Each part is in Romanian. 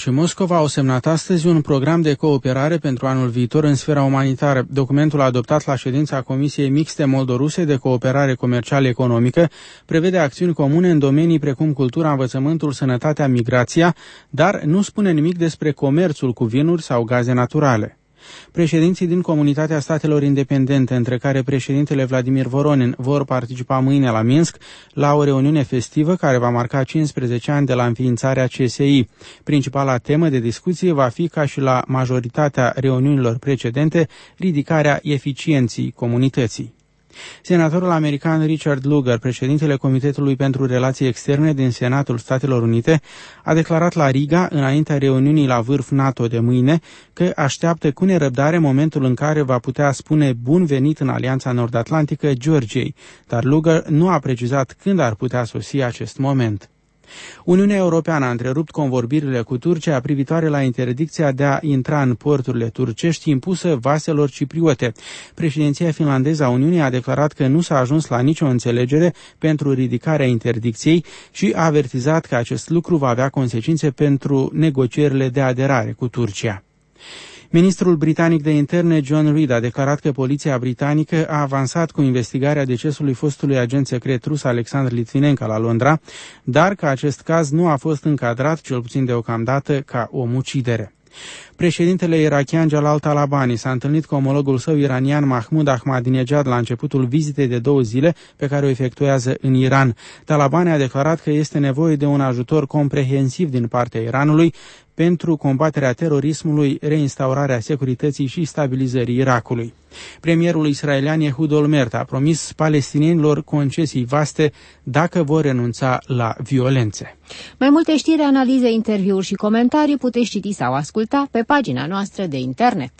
și Moscova au semnat astăzi un program de cooperare pentru anul viitor în sfera umanitară. Documentul adoptat la ședința Comisiei Mixte Moldo-Ruse de Cooperare Comercială Economică prevede acțiuni comune în domenii precum cultura, învățământul, sănătatea, migrația, dar nu spune nimic despre comerțul cu vinuri sau gaze naturale. Președinții din Comunitatea Statelor Independente, între care președintele Vladimir Voronin, vor participa mâine la Minsk la o reuniune festivă care va marca 15 ani de la înființarea CSI. Principala temă de discuție va fi, ca și la majoritatea reuniunilor precedente, ridicarea eficienței comunității. Senatorul american Richard Lugar, președintele Comitetului pentru Relații Externe din Senatul Statelor Unite, a declarat la Riga, înaintea reuniunii la vârf NATO de mâine, că așteaptă cu nerăbdare momentul în care va putea spune bun venit în Alianța Nord-Atlantică Georgiei, dar Lugar nu a precizat când ar putea sosi acest moment. Uniunea Europeană a întrerupt convorbirile cu Turcia privitoare la interdicția de a intra în porturile turcești impusă vaselor cipriote. Președinția finlandeză a Uniunii a declarat că nu s-a ajuns la nicio înțelegere pentru ridicarea interdicției și a avertizat că acest lucru va avea consecințe pentru negocierile de aderare cu Turcia. Ministrul britanic de interne John Reid a declarat că poliția britanică a avansat cu investigarea decesului fostului agent secret rus Alexandr Litvinenko la Londra, dar că acest caz nu a fost încadrat, cel puțin deocamdată, ca omucidere. Președintele irakian Jalal Talabani s-a întâlnit cu omologul său iranian Mahmoud Ahmadinejad la începutul vizitei de 2 zile pe care o efectuează în Iran. Talabani a declarat că este nevoie de un ajutor comprehensiv din partea Iranului pentru combaterea terorismului, reinstaurarea securității și stabilizării Irakului. Premierul israelian Ehud Olmert a promis palestinienilor concesii vaste dacă vor renunța la violențe. Mai multe știri, analize, interviuri și comentarii puteți citi sau asculta pe pagina noastră de internet.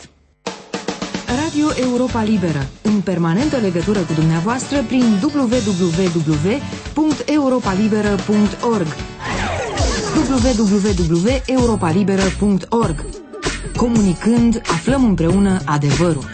Radio Europa Liberă, în permanentă legătură cu dumneavoastră prin www.europalibera.org www.europalibera.org. Comunicând, aflăm împreună adevărul.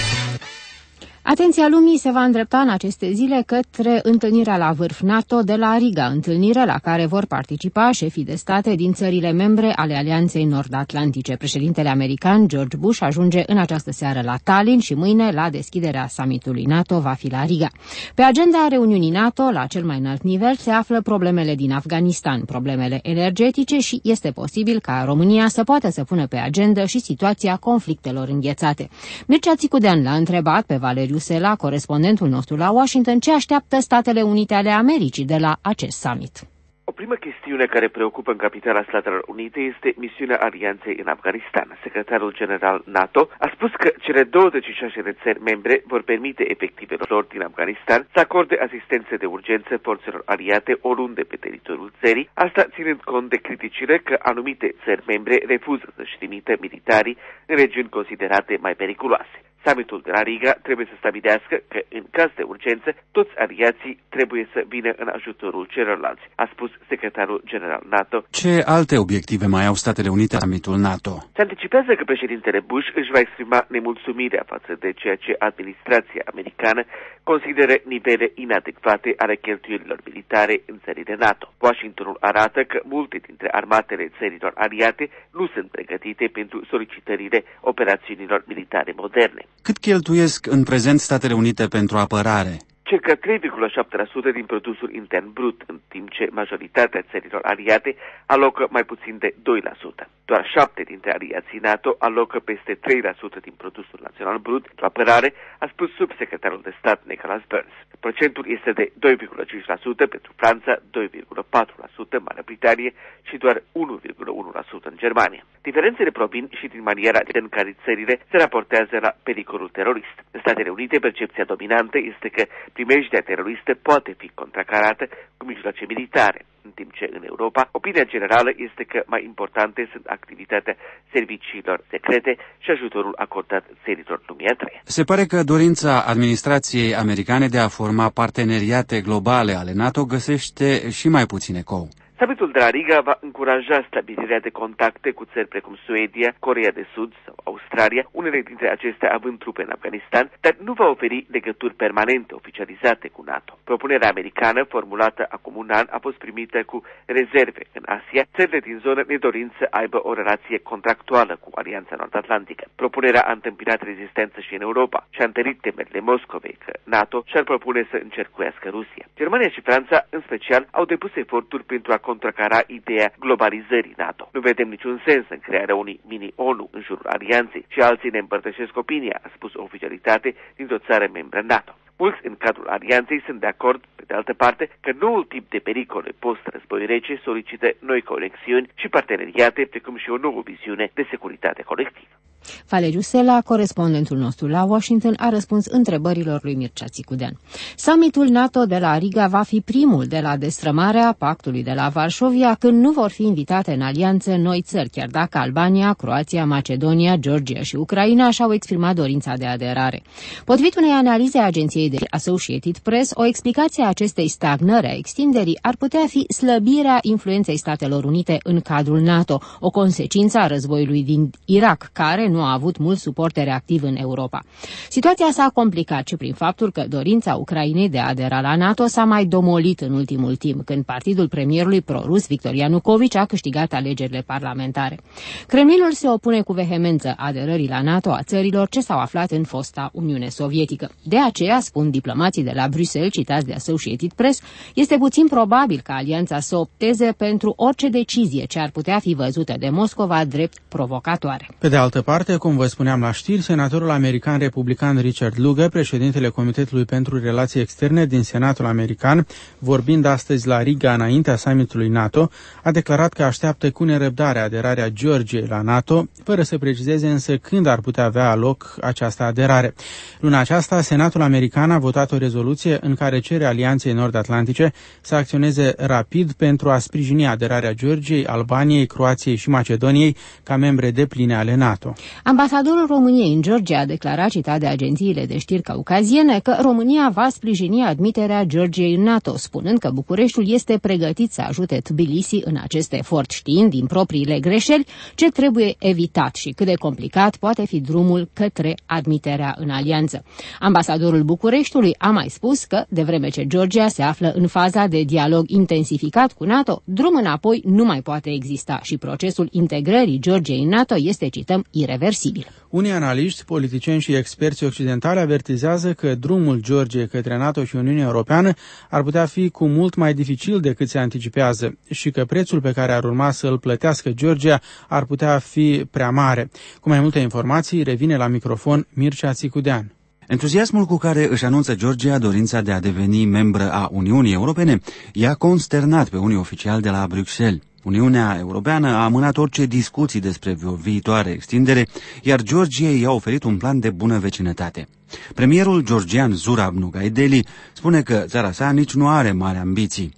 Atenția lumii se va îndrepta în aceste zile către întâlnirea la vârf NATO de la Riga, întâlnire la care vor participa șefii de state din țările membre ale Alianței Nord-Atlantice. Președintele american George Bush ajunge în această seară la Tallinn și mâine la deschiderea summitului NATO va fi la Riga. Pe agenda reuniunii NATO, la cel mai înalt nivel, se află problemele din Afganistan, problemele energetice și este posibil ca România să poată să pună pe agenda și situația conflictelor înghețate. Mircea Țicudean l-a întrebat pe Valeriu Sela, corespondentul nostru la Washington, ce așteaptă Statele Unite ale Americii de la acest summit. O primă chestiune care preocupă în capitala Statelor Unite este misiunea alianței în Afganistan. Secretarul general NATO a spus că cele 26 de țări membre vor permite efectivelor lor din Afganistan să acorde asistență de urgență forțelor aliate oriunde pe teritoriul țării, asta ținând cont de criticile că anumite țări membre refuză să-și trimită militarii în regiuni considerate mai periculoase. Summitul de la Riga trebuie să stabilească că, în caz de urgență, toți aliații trebuie să vină în ajutorul celorlalți, a spus secretarul general NATO. Ce alte obiective mai au Statele Unite la summitul NATO? Se anticipează că președintele Bush își va exprima nemulțumirea față de ceea ce administrația americană consideră nivele inadecvate ale cheltuielilor militare în țările NATO. Washingtonul arată că multe dintre armatele țărilor aliate nu sunt pregătite pentru solicitările operațiunilor militare moderne. Cât cheltuiesc în prezent Statele Unite pentru apărare? Circa 3,7% din produsul intern brut, în timp ce majoritatea țărilor aliate alocă mai puțin de 2%. Doar 7 dintre aliații NATO alocă peste 3% din produsul național brut pentru apărare, a spus subsecretarul de stat Nicholas Burns. Procentul este de 2,5% pentru Franța, 2,4% în Marea Britanie și doar 1,1% în Germania. Diferențele provin și din maniera în care țările se raportează la pericolul terorist. În Statele Unite, percepția dominantă este că primejdea teroristă poate fi contracarată cu mijloace militare, în timp ce în Europa opinia generală este că mai importante sunt activitatea serviciilor secrete și ajutorul acordat țărilor lumii a treia. Se pare că dorința administrației americane de a forma parteneriate globale ale NATO găsește și mai puțin ecou. Summitul de la Riga va încuraja stabilirea de contacte cu țări precum Suedia, Coreea de Sud sau Australia, unele dintre acestea având trupe în Afganistan, dar nu va oferi legături permanente oficializate cu NATO. Propunerea americană, formulată acum un an, a fost primită cu rezerve în Asia, țările din zonă nedorind să aibă o relație contractuală cu Alianța Nord-Atlantică. Propunerea a întâmpinat rezistență și în Europa și a întărit temerile Moscovei că NATO și-ar propune să încercuiască Rusia. Germania și Franța, în special, au depus eforturi pentru a contracara ideea globalizării NATO. Nu vedem niciun sens în crearea unui mini-ONU în jurul alianței și alții ne împărtășesc opinia, a spus o oficialitate dintr-o țară membră NATO. Mulți în cadrul alianței sunt de acord, pe de altă parte, că noul tip de pericole post-război rece solicită noi conexiuni și parteneriate, precum și o nouă viziune de securitate colectivă. Valeriu Sela, corespondentul nostru la Washington, a răspuns întrebărilor lui Mircea Țicudean. Summitul NATO de la Riga va fi primul de la destrămarea pactului de la Varșovia, când nu vor fi invitate în alianță noi țări, chiar dacă Albania, Croația, Macedonia, Georgia și Ucraina și-au exprimat dorința de aderare. Potrivit unei analize a agenției de Associated Press, o explicație a acestei stagnări a extinderii ar putea fi slăbirea influenței Statelor Unite în cadrul NATO, o consecință a războiului din Irak, care nu a avut mult suporter activ în Europa. Situația s-a complicat și prin faptul că dorința Ucrainei de a adera la NATO s-a mai domolit în ultimul timp, când partidul premierului pro-rus Viktor Ianukovici a câștigat alegerile parlamentare. Kremlinul se opune cu vehemență aderării la NATO a țărilor ce s-au aflat în fosta Uniune Sovietică. De aceea, spun diplomații de la Bruxelles, citați de Associated Press, este puțin probabil ca alianța să opteze pentru orice decizie ce ar putea fi văzută de Moscova drept provocatoare. Pe de altă parte, cum vă spuneam la știri, senatorul american republican Richard Lugar, președintele Comitetului pentru Relații Externe din Senatul american, vorbind astăzi la Riga înaintea summitului NATO, a declarat că așteaptă cu nerăbdare aderarea Georgiei la NATO, fără să precizeze însă când ar putea avea loc această aderare. Luna aceasta, Senatul american a votat o rezoluție în care cere Alianței Nord-Atlantice să acționeze rapid pentru a sprijini aderarea Georgiei, Albaniei, Croației și Macedoniei ca membre depline ale NATO. Ambasadorul României în Georgia a declarat, citat de agențiile de știri caucaziene, că România va sprijini admiterea Georgiei în NATO, spunând că Bucureștiul este pregătit să ajute Tbilisi în acest efort, știind din propriile greșeli ce trebuie evitat și cât de complicat poate fi drumul către admiterea în alianță. Ambasadorul Bucureștiului a mai spus că, de vreme ce Georgia se află în faza de dialog intensificat cu NATO, drum înapoi nu mai poate exista și procesul integrării Georgiei în NATO este, cităm, ireversibil. Unii analiști, politicieni și experți occidentali avertizează că drumul Georgiei către NATO și Uniunea Europeană ar putea fi cu mult mai dificil decât se anticipează și că prețul pe care ar urma să îl plătească Georgia ar putea fi prea mare. Cu mai multe informații, revine la microfon Mircea Țicudean. Entuziasmul cu care își anunță Georgia dorința de a deveni membră a Uniunii Europene i-a consternat pe unii oficiali de la Bruxelles. Uniunea Europeană a amânat orice discuții despre o viitoare extindere, iar Georgiei i-a oferit un plan de bună vecinătate. Premierul georgian Zurab Nugaideli spune că țara sa nici nu are mari ambiții.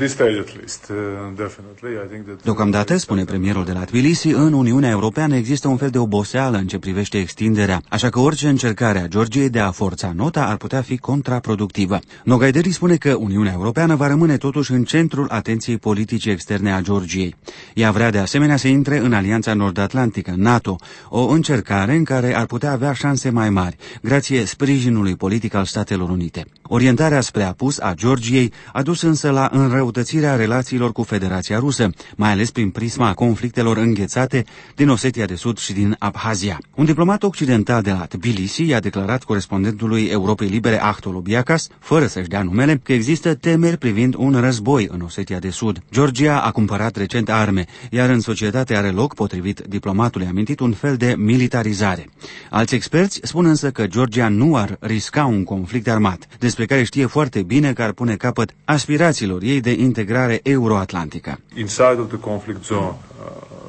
Deocamdată, spune premierul de la Tbilisi, în Uniunea Europeană există un fel de oboseală în ce privește extinderea, așa că orice încercare a Georgiei de a forța nota ar putea fi contraproductivă. Nugaideli spune că Uniunea Europeană va rămâne totuși în centrul atenției politice externe a Georgiei. Ea vrea de asemenea să intre în Alianța Nord-Atlantică, NATO, o încercare în care ar putea avea șanse mai mari, grație sprijinului politic al Statelor Unite. Orientarea spre apus a Georgiei a dus însă la înrăutățirea relațiilor cu Federația Rusă, mai ales prin prisma conflictelor înghețate din Osetia de Sud și din Abhazia. Un diplomat occidental de la Tbilisi i-a declarat corespondentului Europei Libere Ahtol Obiakas, fără să-și dea numele, că există temeri privind un război în Osetia de Sud. Georgia a cumpărat recent arme, iar în societate are loc, potrivit diplomatului amintit, un fel de militarizare. Alți experți spun însă că Georgia nu ar risca un conflict armat, despre care știe foarte bine că ar pune capăt aspirațiilor ei de integrare euroatlantică. Inside of the conflict zone,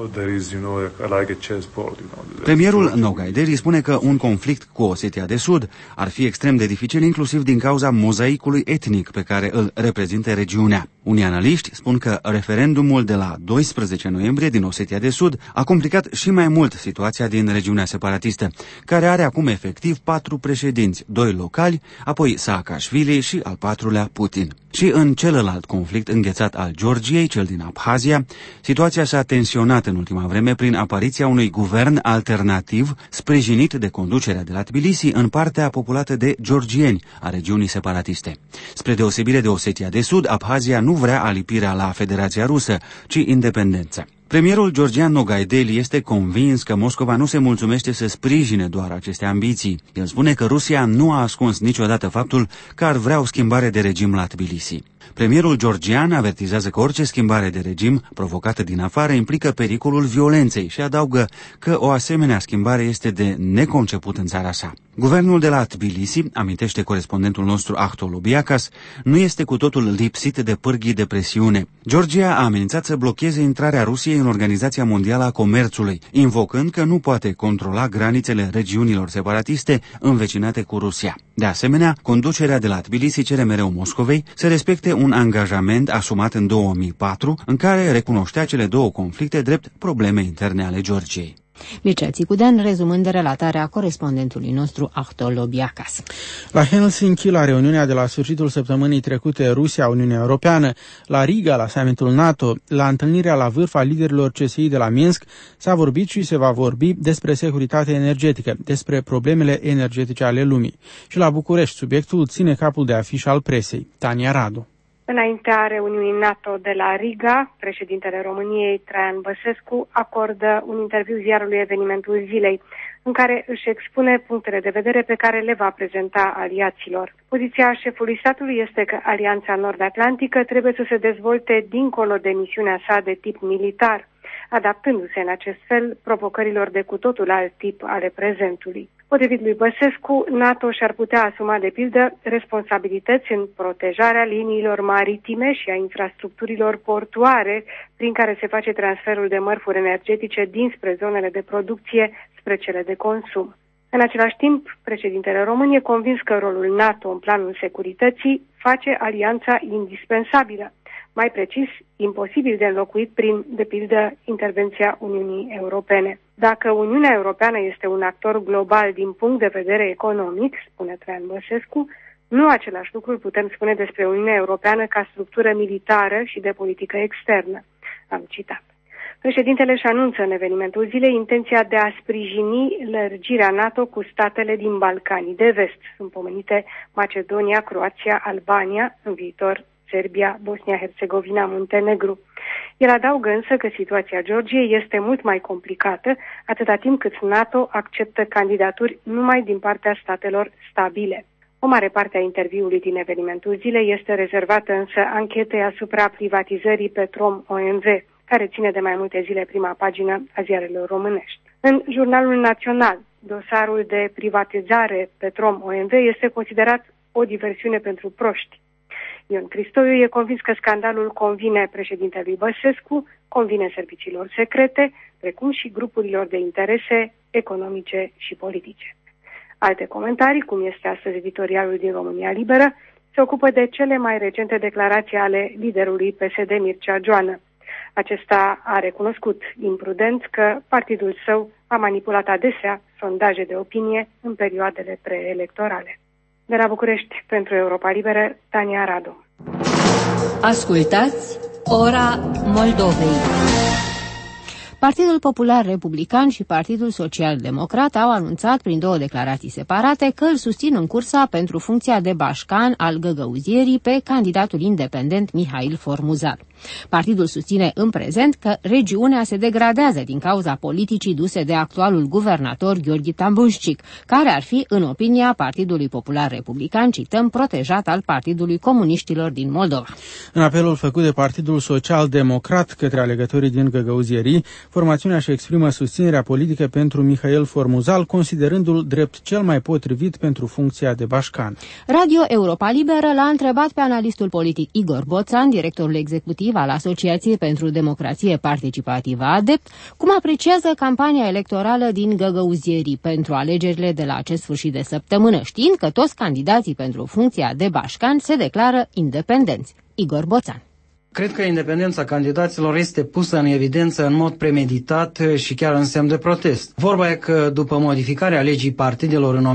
Premierul Nogaideri spune că un conflict cu Osetia de Sud ar fi extrem de dificil, inclusiv din cauza mozaicului etnic pe care îl reprezintă regiunea. Unii analiști spun că referendumul de la 12 noiembrie din Osetia de Sud a complicat și mai mult situația din regiunea separatistă, care are acum efectiv 4 președinți, 2 locali, apoi Saakashvili și al 4-lea Putin. Și în celălalt conflict înghețat al Georgiei, cel din Abhazia, situația s-a tensionat în ultima vreme prin apariția unui guvern alternativ sprijinit de conducerea de la Tbilisi în partea populată de georgieni a regiunii separatiste. Spre deosebire de Osetia de Sud, Abhazia nu vrea alipirea la Federația Rusă, ci independența. Premierul georgian Nogaideli este convins că Moscova nu se mulțumește să sprijine doar aceste ambiții. El spune că Rusia nu a ascuns niciodată faptul că ar vrea o schimbare de regim la Tbilisi. Premierul georgian avertizează că orice schimbare de regim provocată din afară implică pericolul violenței și adaugă că o asemenea schimbare este de neconceput în țara sa. Guvernul de la Tbilisi, amintește corespondentul nostru Ahtol Obiakas, nu este cu totul lipsit de pârghii de presiune. Georgia a amenințat să blocheze intrarea Rusiei în Organizația Mondială a Comerțului, invocând că nu poate controla granițele regiunilor separatiste învecinate cu Rusia. De asemenea, conducerea de la Tbilisi cere mereu Moscovei să respecte un angajament asumat în 2004, în care recunoștea cele două conflicte drept probleme interne ale Georgiei. Mircea Țicudean, rezumând de relatarea corespondentului nostru Ahtol Obiakas. La Helsinki, la reuniunea de la sfârșitul săptămânii trecute Rusia-Uniunea Europeană, la Riga, la summitul NATO, la întâlnirea la vârf a liderilor CSI de la Minsk, s-a vorbit și se va vorbi despre securitate energetică, despre problemele energetice ale lumii. Și la București, subiectul ține capul de afiș al presei. Tania Radu. Înaintea reuniunii NATO de la Riga, președintele României, Traian Băsescu, acordă un interviu ziarului Evenimentul Zilei, în care își expune punctele de vedere pe care le va prezenta aliaților. Poziția șefului statului este că Alianța Nord-Atlantică trebuie să se dezvolte dincolo de misiunea sa de tip militar, adaptându-se în acest fel provocărilor de cu totul alt tip ale prezentului. Potrivit lui Băsescu, NATO și-ar putea asuma, de pildă, responsabilități în protejarea liniilor maritime și a infrastructurilor portuare prin care se face transferul de mărfuri energetice dinspre zonele de producție spre cele de consum. În același timp, președintele României e convins că rolul NATO în planul securității face alianța indispensabilă, mai precis, imposibil de înlocuit prin, de pildă, intervenția Uniunii Europene. Dacă Uniunea Europeană este un actor global din punct de vedere economic, spune Traian Băsescu, nu același lucru putem spune despre Uniunea Europeană ca structură militară și de politică externă. Am citat. Președintele își anunță în evenimentul zilei intenția de a sprijini lărgirea NATO cu statele din Balcanii de Vest. Sunt pomenite Macedonia, Croația, Albania, în viitor Serbia, Bosnia-Herzegovina, Muntenegru. El adaugă însă că situația Georgiei este mult mai complicată, atâta timp cât NATO acceptă candidaturi numai din partea statelor stabile. O mare parte a interviului din evenimentul zilei este rezervată însă anchetei asupra privatizării Petrom-OMV, care ține de mai multe zile prima pagină a ziarelor românești. În Jurnalul Național, dosarul de privatizare Petrom-OMV este considerat o diversiune pentru proști. Ion Cristoiu e convins că scandalul convine președintelui Băsescu, convine serviciilor secrete, precum și grupurilor de interese economice și politice. Alte comentarii, cum este astăzi editorialul din România Liberă, se ocupă de cele mai recente declarații ale liderului PSD Mircea Joană. Acesta a recunoscut imprudent că partidul său a manipulat adesea sondaje de opinie în perioadele preelectorale. De la București, pentru Europa Liberă, Tania Radu. Ascultați Ora Moldovei. Partidul Popular Republican și Partidul Social Democrat au anunțat prin două declarații separate că îl susțin în cursa pentru funcția de bașcan al găgăuzierii pe candidatul independent Mihail Formuzal. Partidul susține în prezent că regiunea se degradează din cauza politicii duse de actualul guvernator Gheorghe Tambunșcic, care ar fi, în opinia Partidului Popular Republican, cităm, protejat al Partidului Comuniștilor din Moldova. În apelul făcut de Partidul Social Democrat către alegătorii din găgăuzierii, formațiunea își exprimă susținerea politică pentru Mihail Formuzal, considerându-l drept cel mai potrivit pentru funcția de bașcan. Radio Europa Liberă l-a întrebat pe analistul politic Igor Boțan, directorul executiv executiv al Asociației pentru Democrație Participativă ADEPT, cum apreciază campania electorală din Găgăuzierii pentru alegerile de la acest sfârșit de săptămână, știind că toți candidații pentru funcția de bașcan se declară independenți. Igor Boțan. Cred că independența candidaților este pusă în evidență în mod premeditat și chiar în semn de protest. Vorba e că după modificarea legii partidelor în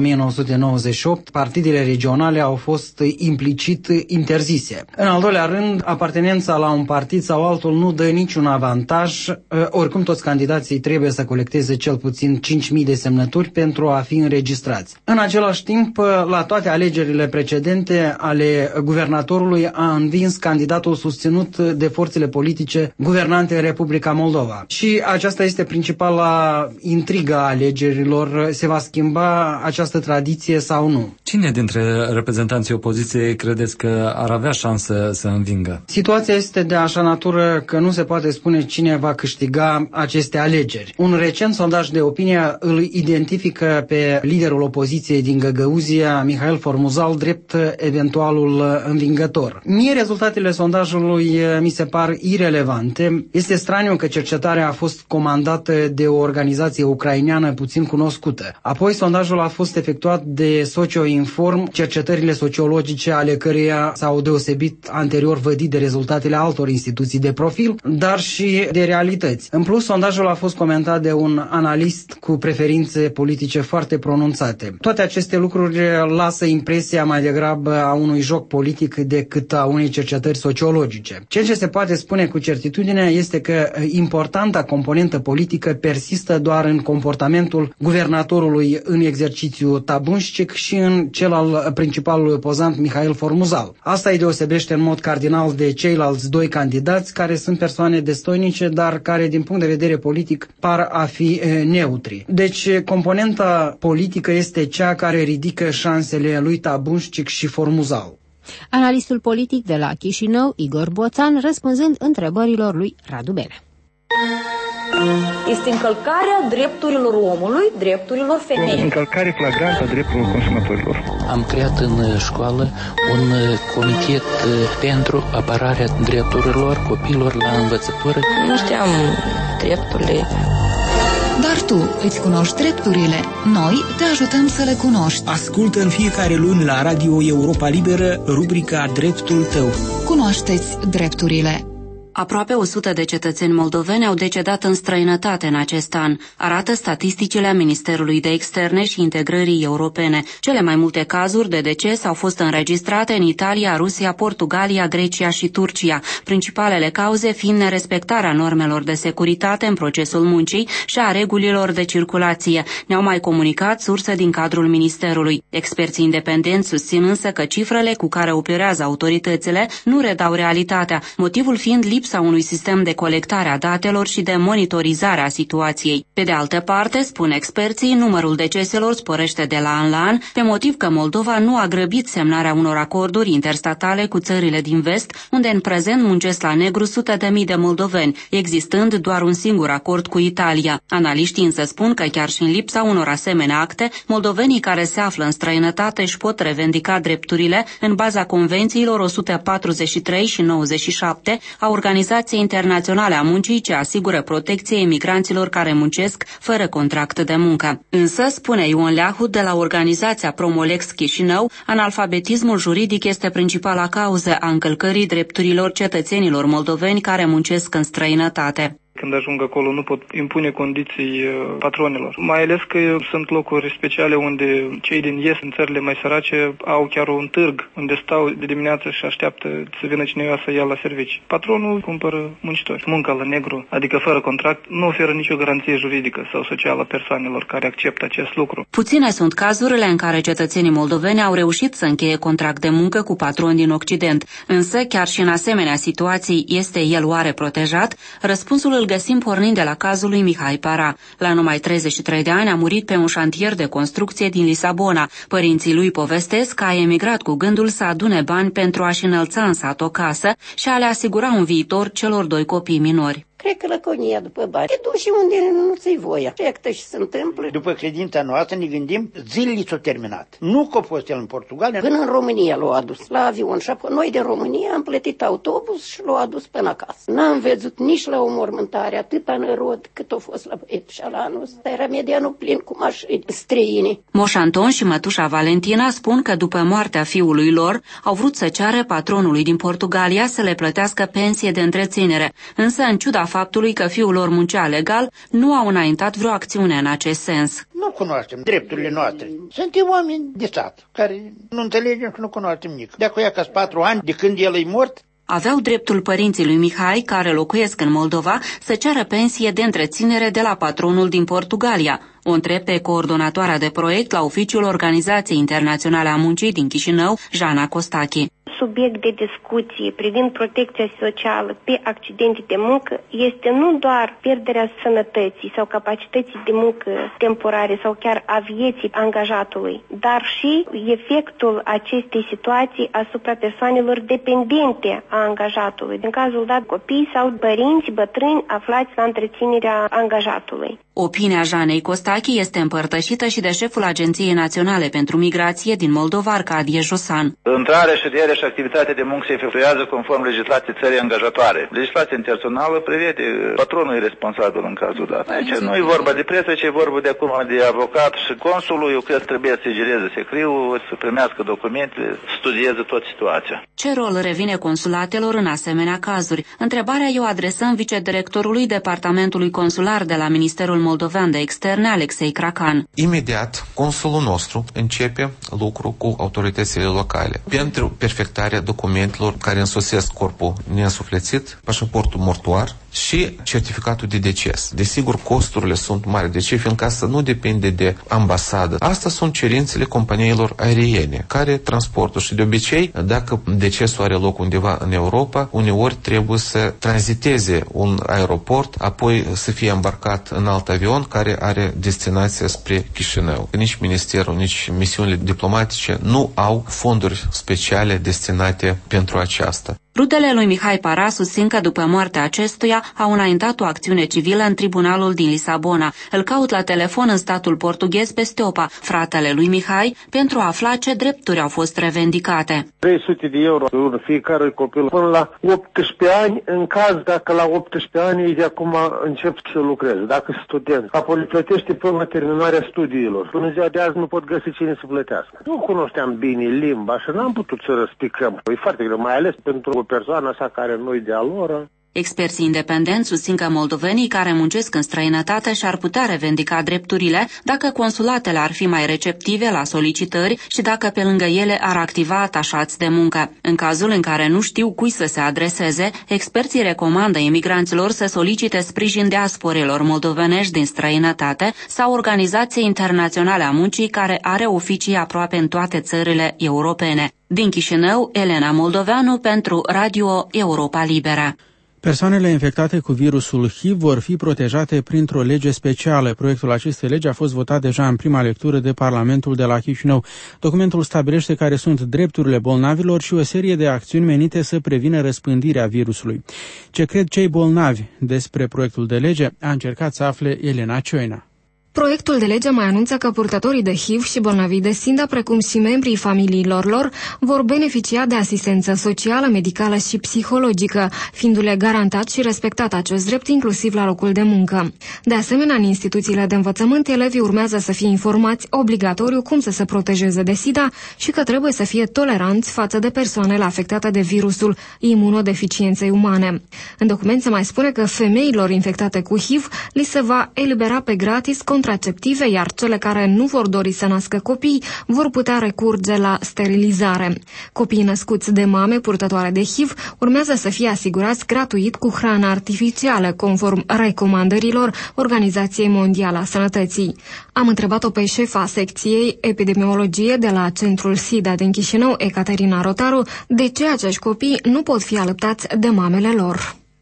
1998, partidele regionale au fost implicit interzise. În al doilea rând, apartenența la un partid sau altul nu dă niciun avantaj, oricum toți candidații trebuie să colecteze cel puțin 5.000 de semnături pentru a fi înregistrați. În același timp, la toate alegerile precedente ale guvernatorului a învins candidatul susținut de forțele politice guvernante în Republica Moldova. Și aceasta este principala intrigă a alegerilor. Se va schimba această tradiție sau nu? Cine dintre reprezentanții opoziției credeți că ar avea șansă să învingă? Situația este de așa natură că nu se poate spune cine va câștiga aceste alegeri. Un recent sondaj de opinie îl identifică pe liderul opoziției din Găgăuzia, Mihail Formuzal, drept eventualul învingător. Mie rezultatele sondajului mi se par irelevante. Este straniu că cercetarea a fost comandată de o organizație ucraineană puțin cunoscută. Apoi sondajul a fost efectuat de Socioinform, cercetările sociologice ale căreia s-au deosebit anterior vădit de rezultatele altor instituții de profil, dar și de realități. În plus, sondajul a fost comentat de un analist cu preferințe politice foarte pronunțate. Toate aceste lucruri lasă impresia mai degrabă a unui joc politic decât a unei cercetări sociologice. Ceea ce se poate spune cu certitudine este că importanta componentă politică persistă doar în comportamentul guvernatorului în exercițiu Tabunșcic și în cel al principalului opozant Mihail Formuzal. Asta îi deosebește în mod cardinal de ceilalți doi candidați, care sunt persoane destoinice, dar care din punct de vedere politic par a fi neutri. Deci componenta politică este cea care ridică șansele lui Tabunșcic și Formuzal. Analistul politic de la Chișinău, Igor Boțan, răspunzând întrebărilor lui Radu Bene. Este încălcarea drepturilor omului, drepturilor femeii. Încălcare flagrantă a drepturilor consumatorilor. Am creat în școală un comitet pentru apărarea drepturilor copiilor la învățătură. Nu știam drepturile. Dar tu îți cunoști drepturile. Noi te ajutăm să le cunoști. Ascultă în fiecare luni la Radio Europa Liberă rubrica Dreptul tău. Cunoașteți drepturile. Aproape 100 de cetățeni moldoveni au decedat în străinătate în acest an, arată statisticile Ministerului de Externe și Integrării Europene. Cele mai multe cazuri de deces au fost înregistrate în Italia, Rusia, Portugalia, Grecia și Turcia, principalele cauze fiind nerespectarea normelor de securitate în procesul muncii și a regulilor de circulație. Ne-au mai comunicat surse din cadrul Ministerului. Experții independenți susțin însă că cifrele cu care operează autoritățile nu redau realitatea, motivul fiind lipsa unui sistem de colectare a datelor și de monitorizare a situației. Pe de altă parte, spun experții, numărul deceselor sporește de la an la an, pe motiv că Moldova nu a grăbit semnarea unor acorduri interstatale cu țările din vest, unde în prezent muncesc la negru sute de mii de moldoveni, existând doar un singur acord cu Italia. Analiștii însă spun că chiar și în lipsa unor asemenea acte, moldovenii care se află în străinătate își pot revendica drepturile în baza convențiilor 143 și 97 a Organizației Internaționale a Muncii, ce asigură protecție imigranților care muncesc fără contract de muncă. Însă, spune Ion Leahu de la organizația Promolex Chișinău, analfabetismul juridic este principala cauză a încălcării drepturilor cetățenilor moldoveni care muncesc în străinătate. Când ajung acolo nu pot impune condiții patronilor. Mai ales că sunt locuri speciale unde cei din est, în țările mai sărace, au chiar un târg unde stau de dimineață și așteaptă să vină cineva să ia la servicii. Patronul cumpără muncitori. Munca la negru, adică fără contract, nu oferă nicio garanție juridică sau socială persoanelor care acceptă acest lucru. Puține sunt cazurile în care cetățenii moldoveni au reușit să încheie contract de muncă cu patroni din Occident. Însă, chiar și în asemenea situații, este el oare protejat? Răspunsul îl găsim pornind de la cazul lui Mihai Para. La numai 33 de ani a murit pe un șantier de construcție din Lisabona. Părinții lui povestesc că a emigrat cu gândul să adune bani pentru a-și înălța în sat o casă și a le asigura un viitor celor doi copii minori. Cred că lăconia după bani. Te duci și unde nu ți-i voia. Iată și se întâmplă. După credința noastră ne gândim, zilele s-au terminat. Nu că a fost el în Portugalia. Până în România l-au adus la avion și apoi noi de România am plătit autobuz și l-au adus până acasă. N-am văzut nici la o mormântare atâta nărod cât a fost la băietul și la anul ăsta. Era Medianul plin cu mașini străine. Moș Anton și mătușa Valentina spun că după moartea fiului lor au vrut să ceară patronului din Portugalia să le plătească pensie de întreținere, însă în ciuda faptului că fiul lor muncea legal, nu au înaintat vreo acțiune în acest sens. Nu cunoaștem drepturile noastre. Suntem oameni de sat, care nu înțelegem și nu cunoaștem nimic. De acolo ca 4 ani de când el e mort. Aveau dreptul părinții lui Mihai, care locuiesc în Moldova, să ceară pensie de întreținere de la patronul din Portugalia. O întreb pe coordonatoarea de proiect la oficiul Organizației Internaționale a Muncii din Chișinău, Jana Costache. Subiect de discuție privind protecția socială pe accidente de muncă este nu doar pierderea sănătății sau capacității de muncă temporare sau chiar a vieții angajatului, dar și efectul acestei situații asupra persoanelor dependente a angajatului, în cazul dat copii sau părinți bătrâni aflați la întreținerea angajatului. Opinia Janei Costache este împărtășită și de șeful Agenției Naționale pentru Migrație din Moldova, Arcadie Josan. Intrarea, șederea și activitatea de muncă se efectuează conform legislației țării angajatoare. Legislația internațională prevede patronul e responsabil în cazul dat. Aici nu e vorba de presă, ci e vorba de acum de avocat și consulul. Eu cred că trebuie să gereze secriul, să primească documentele, să studieze toată situația. Ce rol revine consulatelor în asemenea cazuri? Întrebarea eu adresăm vicedirectorului Departamentului Consular de la Ministerul Moldovean de Externe, Alexei Cracan. Imediat, consulul nostru începe lucru cu autoritățile locale pentru perfectarea documentelor care însosesc corpul neînsuflețit, pașaportul mortuar și certificatul de deces. Desigur, costurile sunt mari. De ce? Fiindcă asta nu depinde de ambasadă. Asta sunt cerințele companiilor aeriene care transportă și de obicei, dacă decesul are loc undeva în Europa, uneori trebuie să tranziteze un aeroport, apoi să fie îmbarcat în alt avion care are destinația spre Chișinău. Nici ministerul, nici misiunile diplomatice nu au fonduri speciale destinate pentru aceasta. Rudele lui Mihai Para susțin că după moartea acestuia au înaintat o acțiune civilă în tribunalul din Lisabona. Îl caut la telefon în statul portughez pe Steopa, fratele lui Mihai, pentru a afla ce drepturi au fost revendicate. 300 de euro în fiecare copil până la 18 ani, în caz dacă la 18 ani ei de acum încep să lucreze, dacă student. Apoi le plătește până la terminarea studiilor. Până ziua de azi nu pot găsi cine să plătească. Nu cunoșteam bine limba și n-am putut să răspicăm. E foarte greu, mai ales pentru persoana asta care nu-i de-a lor. Experții independenți susțin că moldovenii care muncesc în străinătate și-ar putea revendica drepturile dacă consulatele ar fi mai receptive la solicitări și dacă pe lângă ele ar activa atașați de muncă. În cazul în care nu știu cui să se adreseze, experții recomandă imigranților să solicite sprijin diasporelor moldovenești din străinătate sau Organizației Internaționale a Muncii, care are oficii aproape în toate țările europene. Din Chișinău, Elena Moldoveanu pentru Radio Europa Liberă. Persoanele infectate cu virusul HIV vor fi protejate printr-o lege specială. Proiectul acestei legi a fost votat deja în prima lectură de Parlamentul de la Chișinău. Documentul stabilește care sunt drepturile bolnavilor și o serie de acțiuni menite să prevină răspândirea virusului. Ce cred cei bolnavi despre proiectul de lege a încercat să afle Elena Cioina. Proiectul de lege mai anunță că purtătorii de HIV și bolnavii de SIDA, precum și membrii familiilor lor, vor beneficia de asistență socială, medicală și psihologică, fiindu-le garantat și respectat acest drept inclusiv la locul de muncă. De asemenea, în instituțiile de învățământ, elevii urmează să fie informați obligatoriu cum să se protejeze de SIDA și că trebuie să fie toleranți față de persoanele afectate de virusul imunodeficienței umane. În document se mai spune că femeilor infectate cu HIV li se va elibera pe gratis contraceptive, iar cele care nu vor dori să nască copii vor putea recurge la sterilizare. Copiii născuți de mame purtătoare de HIV urmează să fie asigurați gratuit cu hrană artificială, conform recomandărilor Organizației Mondiale a Sănătății. Am întrebat-o pe șefa secției epidemiologie de la Centrul SIDA din Chișinău, Ecaterina Rotaru, de ce acești copii nu pot fi alăptați de mamele lor.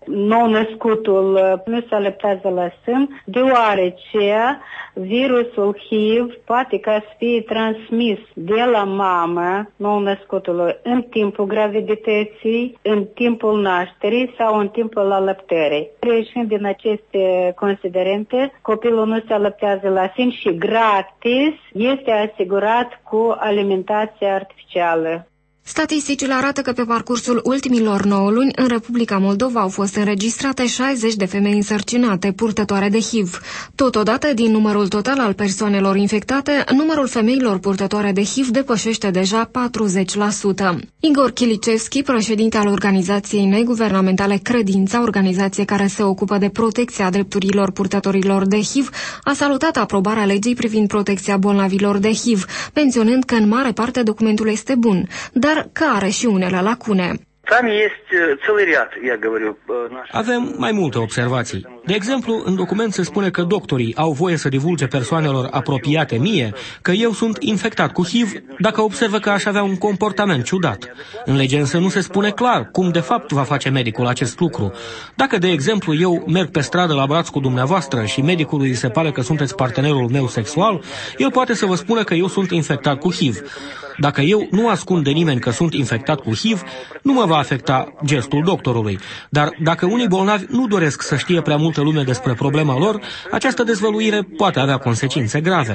Nou-născutul nu se alăptează la sân, deoarece virusul HIV poate ca să fie transmis de la mamă nou-născutului în timpul gravidității, în timpul nașterii sau în timpul alăptării. Reșind din aceste considerente, copilul nu se alăptează la sân și gratis este asigurat cu alimentație artificială. Statisticile arată că pe parcursul ultimilor 9 luni în Republica Moldova au fost înregistrate 60 de femei însărcinate purtătoare de HIV. Totodată, din numărul total al persoanelor infectate, numărul femeilor purtătoare de HIV depășește deja 40%. Igor Kilicevski, președinte al organizației neguvernamentale Credința, organizație care se ocupă de protecția drepturilor purtătorilor de HIV, a salutat aprobarea legii privind protecția bolnavilor de HIV, menționând că în mare parte documentul este bun, dar că are și unele lacune. Avem mai multe observații. De exemplu, în document se spune că doctorii au voie să divulge persoanelor apropiate mie că eu sunt infectat cu HIV dacă observă că aș avea un comportament ciudat. În lege însă nu se spune clar cum de fapt va face medicul acest lucru. Dacă, de exemplu, eu merg pe stradă la braț cu dumneavoastră și medicului îi se pare că sunteți partenerul meu sexual, el poate să vă spună că eu sunt infectat cu HIV. Dacă eu nu ascund de nimeni că sunt infectat cu HIV, nu mă va afecta gestul doctorului. Dar dacă unii bolnavi nu doresc să știe prea multă lume despre problema lor, această dezvăluire poate avea consecințe grave.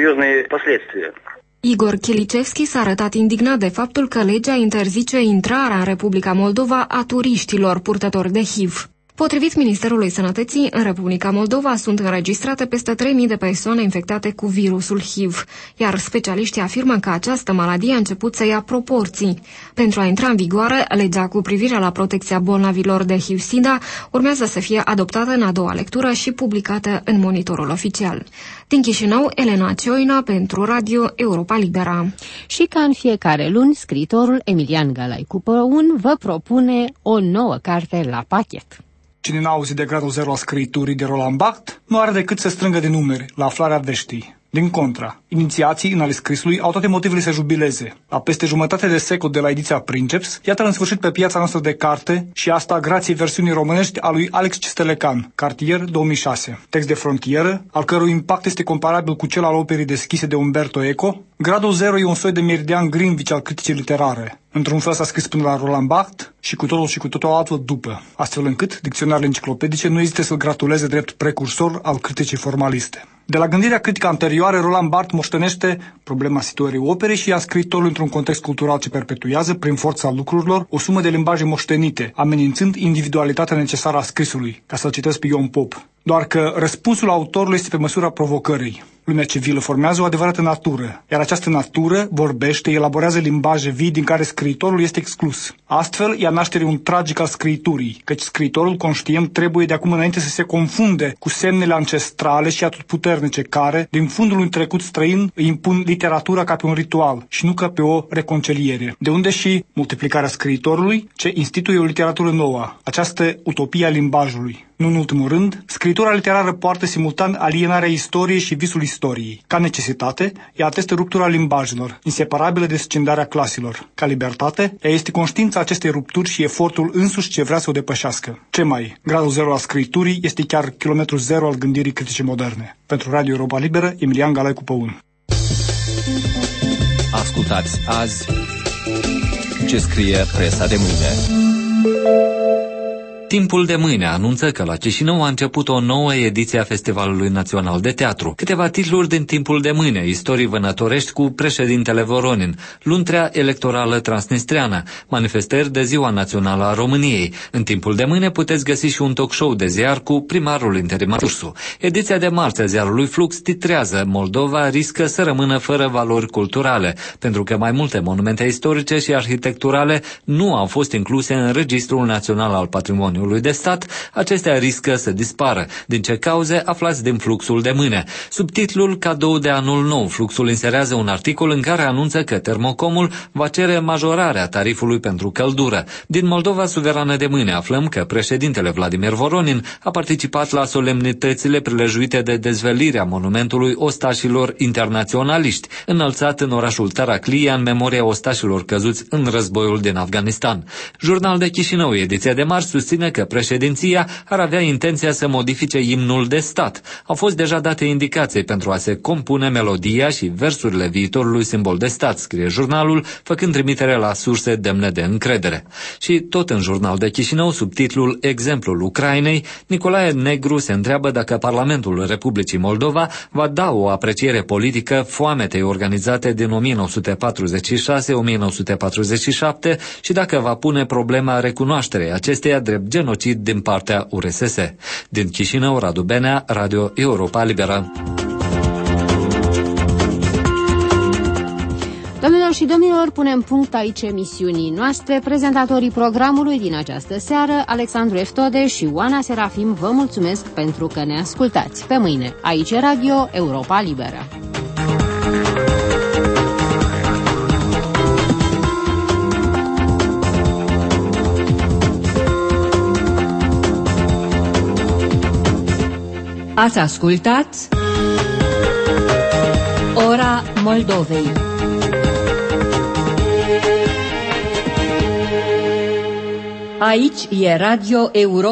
Igor Kilicevski s-a arătat indignat de faptul că legea interzice intrarea în Republica Moldova a turiștilor purtători de HIV. Potrivit Ministerului Sănătății, în Republica Moldova sunt înregistrate peste 3.000 de persoane infectate cu virusul HIV, iar specialiștii afirmă că această maladie a început să ia proporții. Pentru a intra în vigoare, legea cu privire la protecția bolnavilor de HIV-SIDA urmează să fie adoptată în a doua lectură și publicată în monitorul oficial. Din Chișinău, Elena Cioina pentru Radio Europa Libera. Și ca în fiecare luni, scriitorul Emilian Galai Cupăun vă propune o nouă carte la pachet. Cine n-a auzit de Gradul Zero a scriiturii de Roland Barthes, nu are decât să strângă de numeri la aflarea veștii. Din contra, inițiații în ale scrisului au toate motivele să jubileze. La peste jumătate de secol de la ediția Princeps, iată în sfârșit pe piața noastră de carte și asta grație versiunii românești a lui Alex Cistelecan, Cartier 2006. Text de frontieră, al cărui impact este comparabil cu cel al operii deschise de Umberto Eco. Gradul Zero e un soi de Meridian Greenwich al criticii literare. Într-un fel s-a scris până la Roland Barthes și cu totul altfel după, astfel încât dicționarele enciclopedice nu ezită să-l gratuleze drept precursor al criticii formaliste. De la gândirea critică anterioară, Roland Barthes moștenește problema situării operei și a scriitorului într-un context cultural ce perpetuează, prin forța lucrurilor, o sumă de limbaje moștenite, amenințând individualitatea necesară a scrisului, ca să-l citesc pe Ion Pop. Doar că răspunsul autorului este pe măsura provocării. Lumea civilă formează o adevărată natură, iar această natură vorbește, elaborează limbaje vii din care scriitorul este exclus. Astfel, ia naștere un tragic al scriiturii, căci scriitorul conștient trebuie de acum înainte să se confunde cu semnele ancestrale și atotputernice care, din fundul unui trecut străin, îi impun literatura ca pe un ritual și nu ca pe o reconciliere. De unde și multiplicarea scriitorului, ce instituie o literatură nouă, această utopie a limbajului. Nu în ultimul rând, scritura literară poartă simultan alienarea istoriei și visul istoriei. Ca necesitate, ea atestă ruptura limbajelor, inseparabilă de scindarea claselor. Ca libertate, ea este conștiința acestei rupturi și efortul însuși ce vrea să o depășească. Ce mai? Gradul zero al scriturii este chiar kilometrul zero al gândirii critice moderne. Pentru Radio Europa Liberă, Emilian Galai Cupăun. Ascultați azi ce scrie presa de mâine. Timpul de mâine anunță că la Chișinău a început o nouă ediție a Festivalului Național de Teatru. Câteva titluri din Timpul de mâine, istorii vânătorești cu președintele Voronin, luntrea electorală transnistreană, manifestări de Ziua Națională a României. În Timpul de mâine puteți găsi și un talk show de ziar cu primarul interimar Ursu. Ediția de marți a ziarului Flux titrează Moldova riscă să rămână fără valori culturale, pentru că mai multe monumente istorice și arhitecturale nu au fost incluse în Registrul Național al Patrimoniului de stat, acestea riscă să dispară. Din ce cauze, aflați din Fluxul de mâine. Sub titlul Cadou de anul nou, Fluxul inserează un articol în care anunță că Termocomul va cere majorarea tarifului pentru căldură. Din Moldova Suverană de mâine aflăm că președintele Vladimir Voronin a participat la solemnitățile prilejuite de dezvelirea monumentului ostașilor internaționaliști, înălțat în orașul Taraclia în memoria ostașilor căzuți în războiul din Afganistan. Jurnal de Chișinău, ediția de marți, susține că președinția ar avea intenția să modifice imnul de stat. Au fost deja date indicații pentru a se compune melodia și versurile viitorului simbol de stat, scrie jurnalul, făcând trimitere la surse demne de încredere. Și tot în Jurnal de Chișinău, sub titlul Exemplul Ucrainei, Nicolae Negru se întreabă dacă Parlamentul Republicii Moldova va da o apreciere politică foametei organizate din 1946-1947 și dacă va pune problema recunoașterei acesteia drept genocid din partea URSS. Din Chișinău, Radu Benea, Radio Europa Liberă. Doamnelor și domnilor, punem punct aici emisiunii noastre. Prezentatorii programului din această seară, Alexandru Eftode și Oana Serafim, vă mulțumesc pentru că ne ascultați. Pe mâine, aici Radio Europa Liberă. Ați ascultat Ora Moldovei. Aici e Radio Europa.